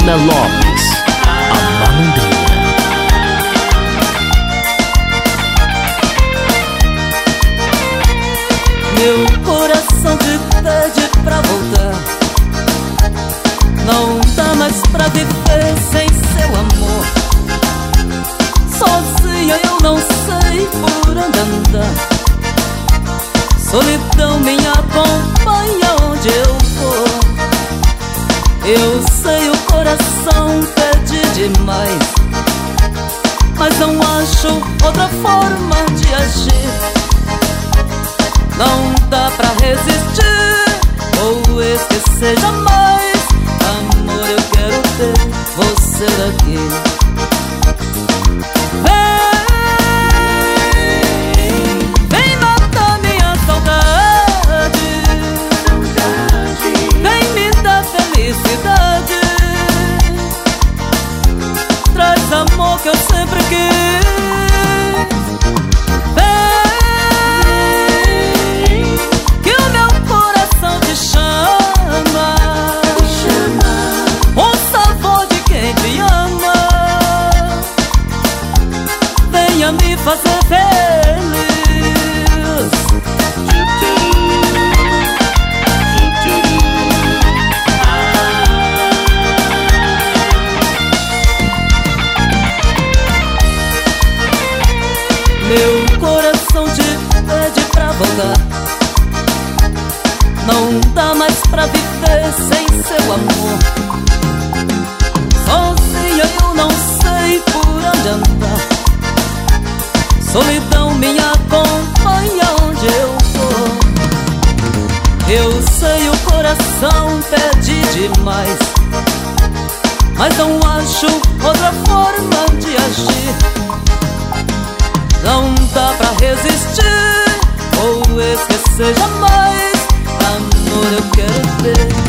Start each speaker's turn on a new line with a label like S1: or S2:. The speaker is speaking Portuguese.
S1: Ana Lopes, a malandrinha.
S2: Meu coração te pede pra voltar. Não dá mais pra viver sem seu amor. Sozinha eu não sei por onde andar. Solidão me acompanha onde eu for. Eu sei o coração pede demais, mas não acho outra forma de agir. Não dá pra resistir ou esquecer jamais. Amor, eu quero ter você daqui. Vem matar minha saudade. Vem me dar felicidade. Traz amor que eu sempre quis. Me fazer feliz. Meu coração te pede pra voltar. Não dá mais pra viver sem seu amor. Sozinha eu não sei por onde andar. Solidão me acompanha onde eu for. Eu sei o coração pede demais, mas não acho outra forma de agir. Não dá pra resistir ou esquecer jamais. Amor, eu quero ter